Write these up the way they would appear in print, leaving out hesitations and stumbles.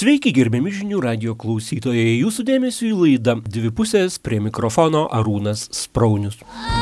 Sveiki, gerbiami žinių radijo klausytojai, jūsų dėmesio į laidą Dvi pusės, prie mikrofono Arūnas Spraunius.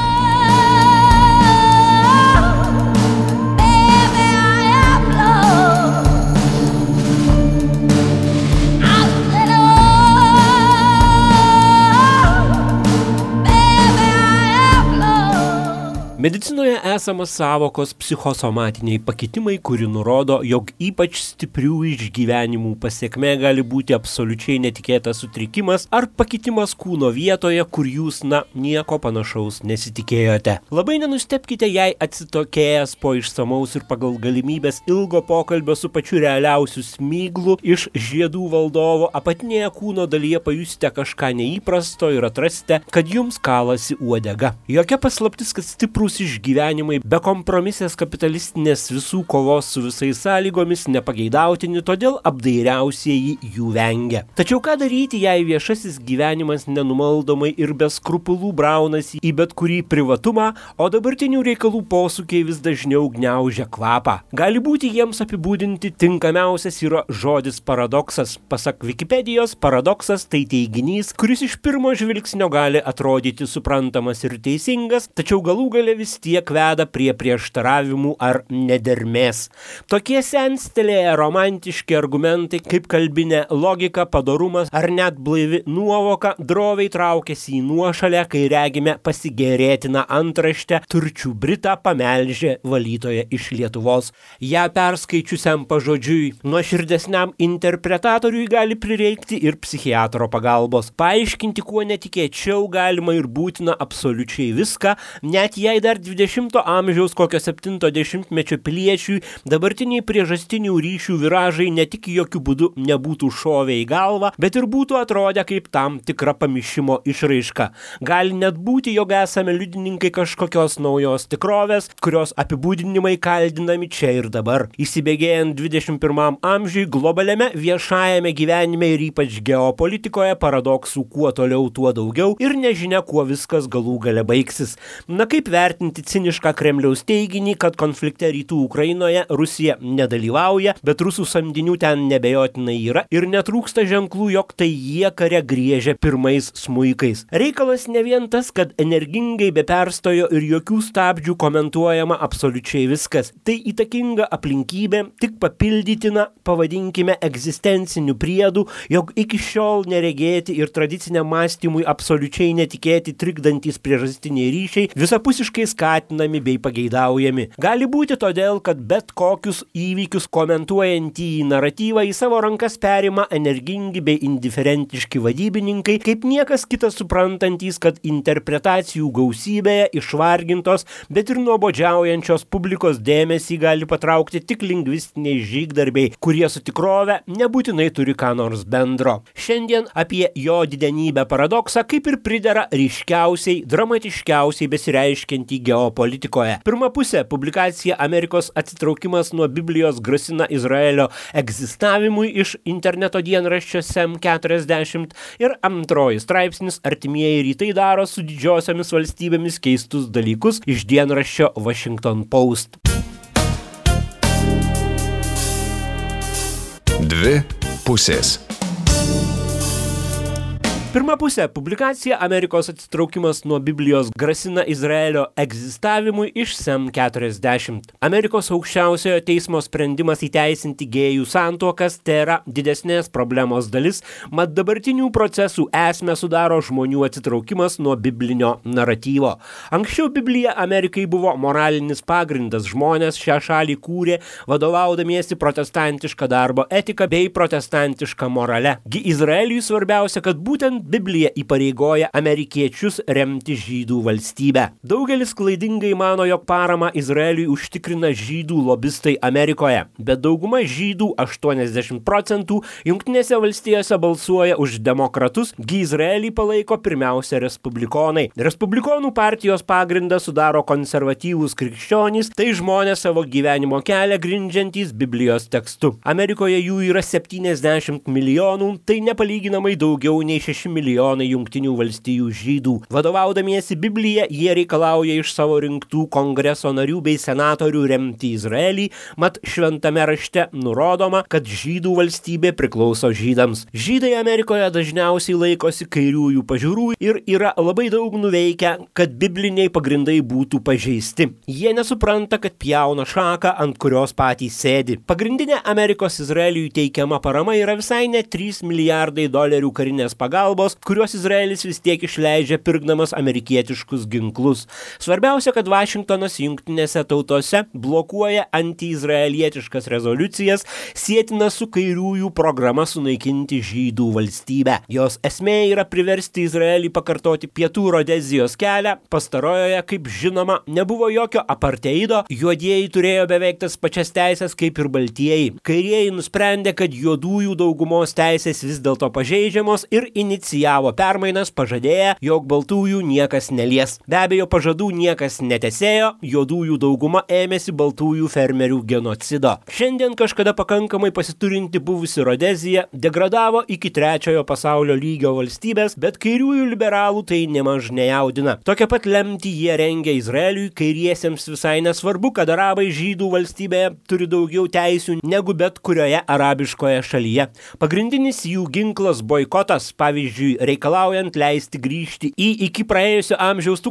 Medicinoje esama sąvokos psichosomatiniai pakitimai, kuri nurodo, jog ypač stiprių išgyvenimų pasekmė gali būti absoliučiai netikėtas sutrikimas ar pakitimas kūno vietoje, kur jūs, nieko panašaus nesitikėjote. Labai nenustebkite, jei atsitokėjęs po išsamaus ir pagal galimybės ilgo pokalbio su pačiu realiausiu smyglu iš žiedų valdovo apatinėje kūno dalyje pajusite kažką neįprasto ir atrasite, kad jums kalasi uodega. Jokia paslaptis, kad stiprūs išgyvenimai be kompromisės kapitalistinės visų kovos su visais sąlygomis nepageidautini, todėl apdairiausieji jų vengia. Tačiau ką daryti, jei viešasis gyvenimas nenumaldomai ir be skrupulų braunasi į bet kurį privatumą, o dabartinių reikalų posūkiai vis dažniau gniaužia kvapą? Gali būti jiems apibūdinti tinkamiausias yra žodis paradoksas. Pasak Wikipedijos, paradoksas tai teiginys, kuris iš pirmo žvilgsnio gali atrodyti suprantamas ir teisingas, tačiau galų gale vis tiek veda prie prieštaravimų ar nedermės. Tokie senstelėję romantiški argumentai kaip kalbinė logika, padorumas ar net blaivi nuovoka droviai traukiasi į nuošalę, kai regime pasigėrėtiną antraštę turčių Britą pamelžė valytoja iš Lietuvos. Ja perskaičiusiam pažodžiui nuoširdesniam interpretatoriui gali prireikti ir psichiatro pagalbos. Paaiškinti kuo netikėčiau galima ir būtina absoliučiai viską, net jei dar 20 amžiaus kokio 70-mečio piliečiui dabartiniai priežastinių ryšių viražai ne tik jokių būdų nebūtų šovę į galvą, bet ir būtų atrodę kaip tam tikra pamišimo išraiška. Gali net būti, jog esame liudininkai kažkokios naujos tikrovės, kurios apibūdinimai kaldinami čia ir dabar. Įsibėgėjant 21 amžiui globaliame viešajame gyvenime ir ypač geopolitikoje paradoksų kuo toliau tuo daugiau ir nežinia, kuo viskas galų gale baigsis. Kaip vertinti cinišką Kremliaus teiginį, kad konflikte rytų Ukrainoje Rusija nedalyvauja, bet rusų samdinių ten nebejotinai yra ir netrūksta ženklų, jog tai jie kare griežia pirmais smuikais. Reikalas ne vien tas, kad energingai be perstojo ir jokių stabdžių komentuojama absoliučiai viskas. Tai įtakinga aplinkybė, tik papildytina, pavadinkime egzistenciniu priedu, jog iki šiol neregėti ir tradiciniam mąstymui absoliučiai netikėti trikdantys priežastiniai ryšiai visapusiškai skatinami bei pageidaujami. Gali būti todėl, kad bet kokius įvykius komentuojantį naratyvą į savo rankas perima energingi bei indiferentiški vadybininkai, kaip niekas kitas suprantantys, kad interpretacijų gausybėje išvargintos, bet ir nuobodžiaujančios publikos dėmesį gali patraukti tik lingvistiniai žygdarbiai, kurie su tikrove nebūtinai turi ką nors bendro. Šiandien apie jo didenybę paradoksą kaip ir pridera ryškiausiai, dramatiškiausiai besireiškiantį geopolitikoje. Pirma pusė – publikacija Amerikos atsitraukimas nuo Biblijos grasina Izraelio egzistavimui iš interneto dienraščio SEM40 ir antroji straipsnis Artimieji rytai daro su didžiosiomis valstybėmis keistus dalykus iš dienraščio Washington Post. Dvi pusės. Pirma pusė – publikacija Amerikos atsitraukimas nuo Biblijos grasina Izraelio egzistavimui iš SEM40. Amerikos aukščiausiojo teismo sprendimas įteisinti gėjų santuokas tėra didesnės problemos dalis, mat dabartinių procesų esmę sudaro žmonių atsitraukimas nuo biblinio naratyvo. Anksčiau Biblija Amerikai buvo moralinis pagrindas, žmonės šią šalį kūrė vadovaudamiesi protestantišką darbo etiką bei protestantišką morale. Izraeliui svarbiausia, kad būtent Biblija įpareigoja amerikiečius remti žydų valstybę. Daugelis klaidingai mano, jog paramą Izraeliui užtikrina žydų lobistai Amerikoje, bet dauguma žydų 80% Jungtinėse valstijose balsuoja už demokratus, Izraelį palaiko pirmiausia respublikonai. Respublikonų partijos pagrindą sudaro konservatyvūs krikščionys, tai žmonės savo gyvenimo kelią grindžiantys Biblijos tekstu. Amerikoje jų yra 70 milijonų, tai nepalyginamai daugiau nei 6 milijonai Jungtinių valstijų žydų. Vadovaudamiesi Biblija, jie reikalauja iš savo rinktų kongreso narių bei senatorių remti Izraelį, mat šventame rašte nurodoma, kad žydų valstybė priklauso žydams. Žydai Amerikoje dažniausiai laikosi kairiųjų pažiūrų ir yra labai daug nuveikę, kad bibliniai pagrindai būtų pažeisti. Jie nesupranta, kad pjauna šaką, ant kurios patys sėdi. Pagrindinė Amerikos Izraeliui teikiama parama yra visai ne 3 milijardai dolerių karinės pagalbos, kuriuos Izraelis vis tiek išleidžia pirkdamas amerikietiškus ginklus. Svarbiausia, kad Vašingtonas Jungtinėse tautose blokuoja antiizraelietiškas rezoliucijas, sietina su kairiųjų programa sunaikinti žydų valstybę. Jos esmė yra priversti Izraelį pakartoti pietų Rodezijos kelią. Pastarojoje, kaip žinoma, nebuvo jokio apartheido, juodieji turėjo beveik tas pačias teisės kaip ir baltieji. Kairieji nusprendė, kad juodųjų daugumos teisės vis dėlto pažeidžiamos ir inicijavo permainas, pažadėję, jog baltųjų niekas nelies. Be abejo, pažadų niekas netesėjo, juodųjų dauguma ėmėsi baltųjų fermerių genocido. Šiandien kažkada pakankamai pasiturinti buvusi Rodezija degradavo iki 3 pasaulio lygio valstybės, bet kairiųjų liberalų tai nemaž nejaudina. Tokią pat lemtį jie rengia Izraeliui, kairiesiems visai nesvarbu, kad arabai žydų valstybėje turi daugiau teisių negu bet kurioje arabiškoje šalyje. Pagrindinis jų ginklas boikotas, pavyzdžiui, reikalaujant leisti grįžti į iki praėjusio amžiaus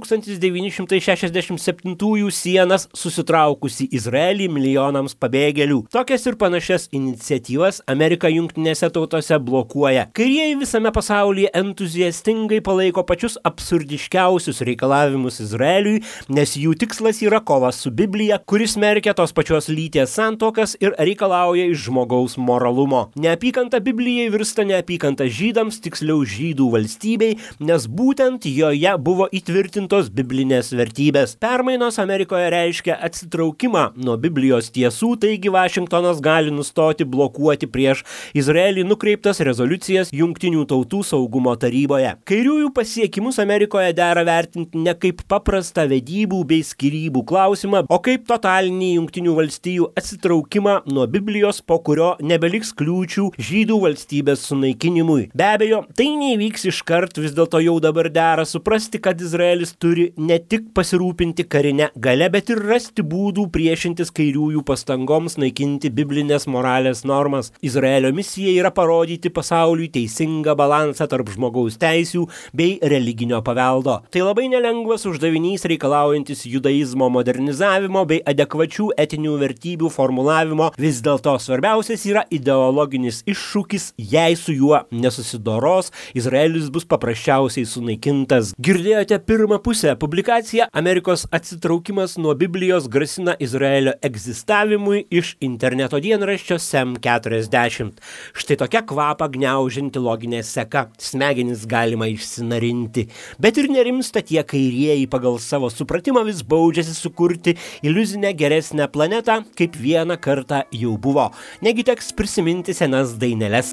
1967 sienas susitraukusi Izraelį milijonams pabėgėlių. Tokias ir panašias iniciatyvas Amerika Jungtinėse tautose blokuoja. Kairieji visame pasaulyje entuziastingai palaiko pačius absurdiškiausius reikalavimus Izraeliui, nes jų tikslas yra kova su Biblija, kuris smerkia tos pačios lyties santuokas ir reikalauja iš žmogaus moralumo. Neapykanta Biblijai virsta neapykanta žydams, tiksliau žydų valstybei, nes būtent joje buvo įtvirtintos biblinės vertybės. Permainos Amerikoje reiškia atsitraukimą nuo Biblijos tiesų, taigi Vašingtonas gali nustoti blokuoti prieš Izraelį nukreiptas rezoliucijas Jungtinių tautų saugumo taryboje. Kairiųjų pasiekimus Amerikoje dera vertinti ne kaip paprastą vedybų bei skyrybų klausimą, o kaip totalinį Jungtinių valstijų atsitraukimą nuo Biblijos, po kurio nebeliks kliūčių žydų valstybės sunaikinimui. Be abejo, tai neįvyks iškart, vis dėlto jau dabar dera suprasti, kad Izraelis turi ne tik pasirūpinti karinę galią, bet ir rasti būdų priešintis kairiųjų pastangoms naikinti biblinės moralės normas. Izraelio misija yra parodyti pasauliui teisingą balansą tarp žmogaus teisių bei religinio paveldo. Tai labai nelengvas uždavinys reikalaujantis judaizmo modernizavimo bei adekvačių etinių vertybių formulavimo. Vis dėlto svarbiausias yra ideologinis iššūkis, jei su juo nesusidoros, Izraelis bus paprasčiausiai sunaikintas. Girdėjote pirmą pusę. Publikacija Amerikos atsitraukimas nuo Biblijos grasina Izraelio egzistavimui iš interneto dienraščio SEM 40. Štai tokia kvapą gniaužianti loginė seka. Smegenis galima išsinarinti. Bet ir nerimsta tie kairieji pagal savo supratimą vis baudžiasi sukurti iliuzinę geresnę planetą, kaip vieną kartą jau buvo. Negi teks prisiminti senas daineles.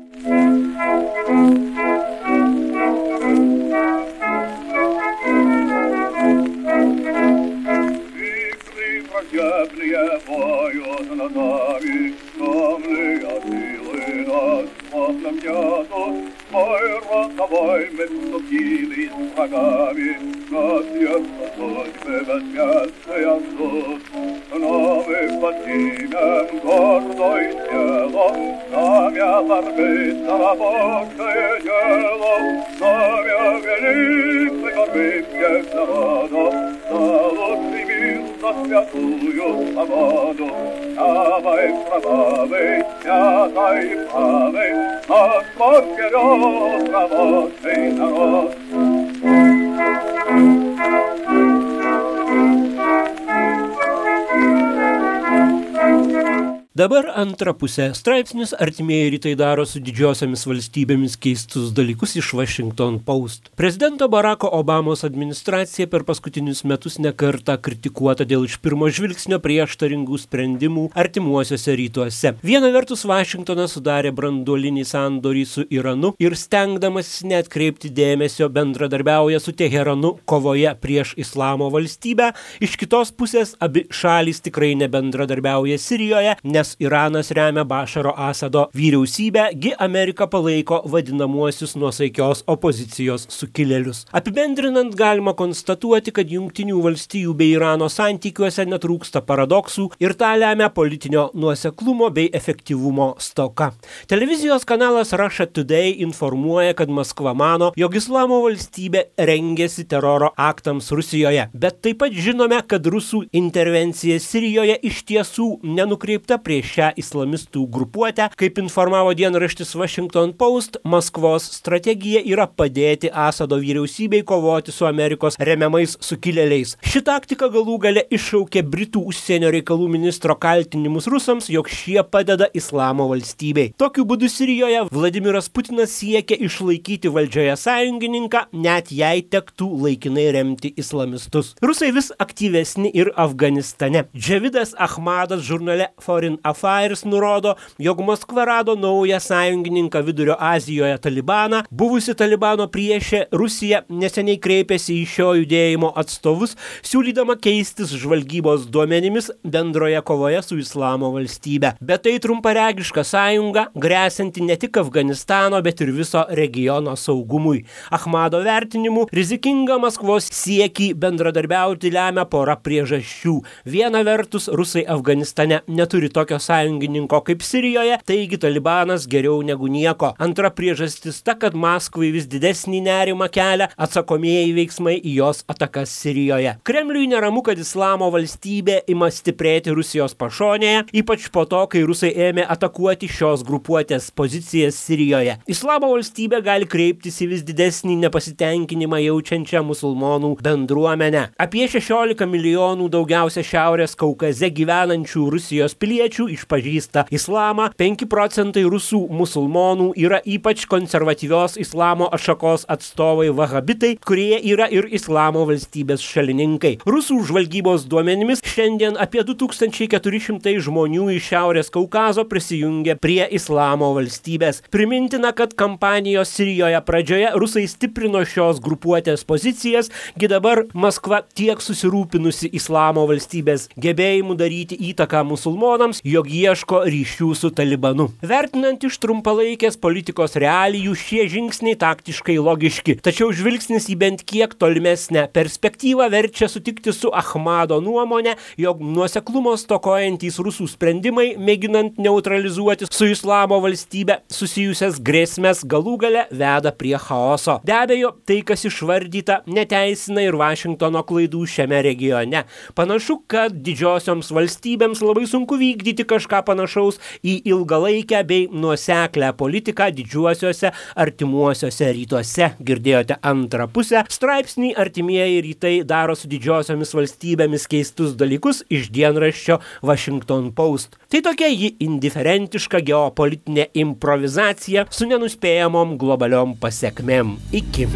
Мой роковой место врагами, Господь судьбы возмездный суд. Но мы поднимем гордой телом, знамя борьбы за рабочее дело, знамя великой борьбы всех народов, за лучший мир, за святую свободу. Давай кровавый, святой и правый, наш Бог вперед, рабочий народ. Dabar antra pusė. Straipsnis Artimieji rytai daro su didžiosiomis valstybėmis keistus dalykus iš Washington Post. Prezidento Baracko Obamos administracija per paskutinius metus nekartą kritikuota dėl iš pirmo žvilgsnio prieštaringų sprendimų artimuosiuose rytuose. Viena vertus Vašingtonas sudarė branduolinį sandorį su Iranu ir stengdamas neatkreipti dėmesio bendradarbiauja su Teheranu kovoje prieš Islamo valstybę. Iš kitos pusės abi šalys tikrai nebendradarbiauja Sirijoje, nes nes Iranas remia Bašaro Asado vyriausybę, gi Amerika palaiko vadinamuosius nuosaikios opozicijos sukilėlius. Apibendrinant, galima konstatuoti, kad Jungtinių valstijų bei Irano santykiuose netrūksta paradoksų ir tą lemia politinio nuoseklumo bei efektyvumo stoka. Televizijos kanalas Russia Today informuoja, kad Maskva mano, jog Islamo valstybė rengėsi teroro aktams Rusijoje, bet taip pat žinome, kad rusų intervencija Sirijoje iš tiesų nenukreipta prieš šią islamistų grupuotę. Kaip informavo dienraštis Washington Post, Maskvos strategija yra padėti Asado vyriausybei kovoti su Amerikos remiamais sukilėliais. Ši taktika galų gale iššaukė Britų užsienio reikalų ministro kaltinimus rusams, jog šie padeda Islamo valstybei. Tokiu būdu Sirijoje Vladimiras Putinas siekia išlaikyti valdžioje sąjungininką, net jei tektų laikinai remti islamistus. Rusai vis aktyvesni ir Afganistane. Džavidas Ahmadas žurnale Foreign Affairs nurodo, jog Maskva rado naują sąjungininką Vidurio Azijoje Talibaną. Buvusi Talibano priešė Rusija neseniai kreipėsi į šio judėjimo atstovus, siūlydama keistis žvalgybos duomenimis bendroje kovoje su Islamo valstybe. Bet tai trumparegiška sąjunga, grėsianti ne tik Afganistano, bet ir viso regiono saugumui. Ahmado vertinimu, rizikinga Maskvos siekį bendradarbiauti lemia pora priežasčių. Viena vertus, rusai Afganistane neturi tokio sąjungininko kaip Sirijoje, taigi Talibanas geriau negu nieko. Antra priežastis ta, kad Maskvai vis didesnį nerimą kelia atsakomieji veiksmai į jos atakas Sirijoje. Kremliui neramu, kad Islamo valstybė ima stiprėti Rusijos pašonėje, ypač po to, kai rusai ėmė atakuoti šios grupuotės pozicijas Sirijoje. Islamo valstybė gali kreiptis į vis didesnį nepasitenkinimą jaučiančią musulmonų bendruomenę. Apie 16 milijonų daugiausia Šiaurės Kaukaze gyvenančių Rusijos piliečių išpažįsta islamą, 5 procentai rusų musulmonų yra ypač konservatyvios islamo atšakos atstovai vahabitai, kurie yra ir Islamo valstybės šalininkai. Rusų žvalgybos duomenimis šiandien apie 2400 žmonių iš Šiaurės Kaukazo prisijungė prie Islamo valstybės. Primintina, kad kampanijos Sirijoje pradžioje rusai stiprino šios grupuotės pozicijas, gi dabar Maskva tiek susirūpinusi Islamo valstybės gebėjimu daryti įtaką musulmonams, jog ieško ryšių su Talibanu. Vertinant iš trumpalaikės politikos realijų, šie žingsniai taktiškai logiški, tačiau žvilgsnis į bent kiek tolimesnę perspektyvą verčia sutikti su Ahmado nuomonė, jog nuoseklumo stokojantys rusų sprendimai, mėginant neutralizuoti su Islamo valstybe susijusias grėsmes, galų gale veda prie chaoso. Be abejo, tai, kas išvardyta, neteisina ir Vašingtono klaidų šiame regione. Panašu, kad didžiosioms valstybėms labai sunku vykdyti kažką panašaus į ilgalaikę bei nuoseklę politiką didžiuosiuose artimuosiuose rytuose. Girdėjote antrą pusę. Straipsnį Artimieji rytai daro su didžiosiomis valstybėmis keistus dalykus iš dienraščio Washington Post. Tai tokia ji indiferentiška geopolitinė improvizacija su nenuspėjamom globaliom pasekmėm. Iki.